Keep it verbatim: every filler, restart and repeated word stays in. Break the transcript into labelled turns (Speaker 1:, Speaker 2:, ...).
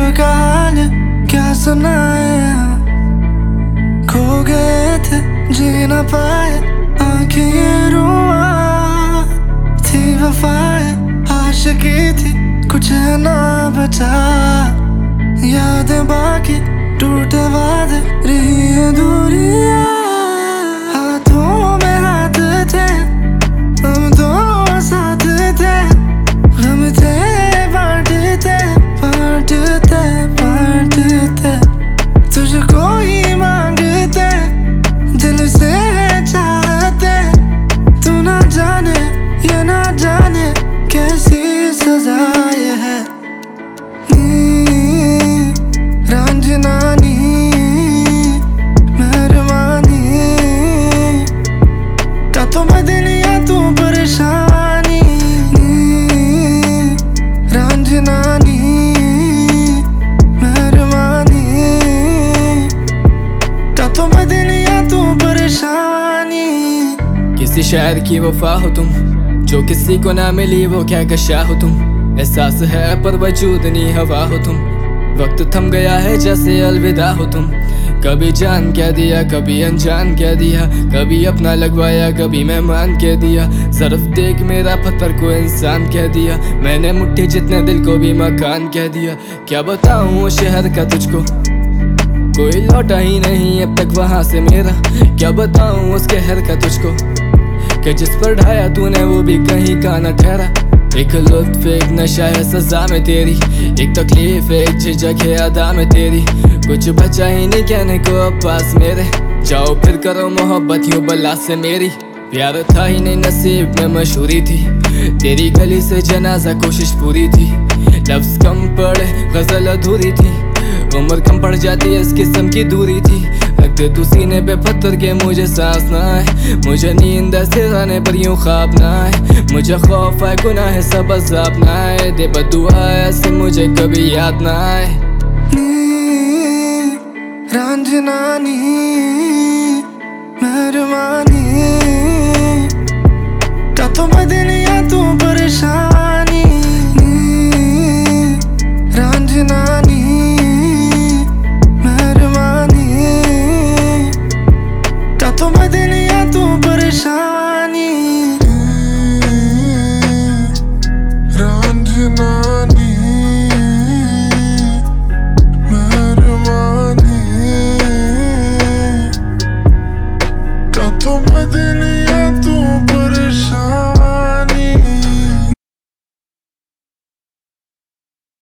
Speaker 1: का हाल क्या सुनाए, खो गए थे जी न पाए, आंखें ये रुआ थी, वफाएं आशिकी थी, कुछ है ना बचा, यादें बाकी टूटे वादे रही है दूरियां। हाथों में हाथ थे हम दोनों साथ थे, हम थे बांटते बांटते बांटते, तुझको ही मांगते दिल से चाहते, तू ना जाने ये ना जाने कैसी सजा ये है। नी रांझना नी मेहरबानी, का तो बदलिया तू परेशानी, रांझना नी मेहरबानी, का तो बदलिया तू परेशानी।
Speaker 2: किसी शायर की वफा हो तुम, जो किसी को ना मिली वो क्या कशा हो तुम, एहसास है पर वजूद नहीं हवा हो तुम, वक्त थम गया है जैसे अलविदा हो तुम। कभी जान कह दिया कभी अनजान कह दिया, कभी अपना लगवाया कभी मेहमान कह दिया, सिर्फ देख मेरा पत्थर को इंसान कह दिया, मैंने मुट्ठी जितने दिल को भी मकान कह दिया। क्या बताऊं वो शहर का तुझको, कोई लौटा ही नहीं अब तक वहां से मेरा, क्या बताऊं उस कहर का तुझको, कि जिस पर ढाया तूने वो भी कहीं का न ठहरा। एक लुत्फ एक नशा है सजा में तेरी, एक तकलीफ एक झिझक है अदा में तेरी, कुछ बचा ही नहीं कहने को अब पास मेरे, जाओ फिर करो मोहब्बत यूं बला से मेरी। प्यार था ही नहीं नसीब में मशहूरी थी, तेरी गली से जनाजा कोशिश पूरी थी, लफ्ज कम पड़े गजल अधूरी थी, उम्र कम पड़ जाती है इस किस्म की दूरी थी। लगते तू सीने पे पत्थर के मुझे सांस ना आए, मुझे नींद ऐसे आने पर यूं ख्वाब ना आए, मुझे खौफ आए गुनाह है सब अज़ाब ना आए, दे बदुआ ऐसे मुझे कभी याद ना आए।
Speaker 1: नी रांझना नी मेहरबानी, का तो बदलिया तू परेशानी, नी रांझना नी मेहरबानी, का तो बदलिया तू परेशानी।